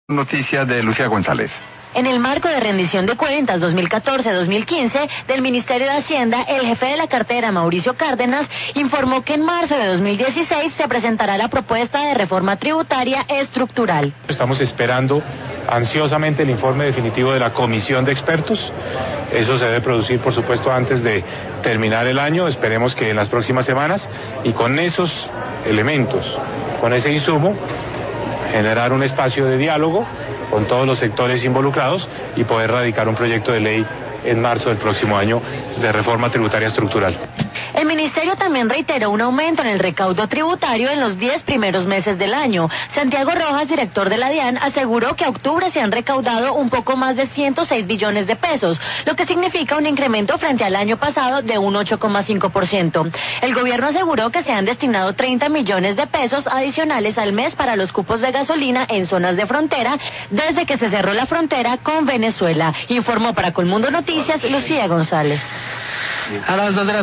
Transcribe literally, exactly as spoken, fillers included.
Noticias de Lucía González. En el marco de rendición de cuentas dos mil catorce dos mil quince del Ministerio de Hacienda, el jefe de la cartera, Mauricio Cárdenas, informó que en marzo de dos mil dieciséis se presentará la propuesta de reforma tributaria estructural. Estamos esperando ansiosamente el informe definitivo de la comisión de expertos. Eso se debe producir, por supuesto, antes de terminar el año. Esperemos que en las próximas semanas, y con esos elementos, con ese insumo, generar un espacio de diálogo con todos los sectores involucrados y poder radicar un proyecto de ley en marzo del próximo año de reforma tributaria estructural. El ministerio también reiteró un aumento en el recaudo tributario en los diez primeros meses del año. Santiago Rojas, director de la DIAN, aseguró que a octubre se han recaudado un poco más de ciento seis billones de pesos, lo que significa un incremento frente al año pasado de un ocho coma cinco por ciento. El gobierno aseguró que se han destinado treinta millones de pesos adicionales al mes para los cupos de gasolina en zonas de frontera desde que se cerró la frontera con Venezuela. Informó para Colmundo Noticias Lucía González. A las dos de la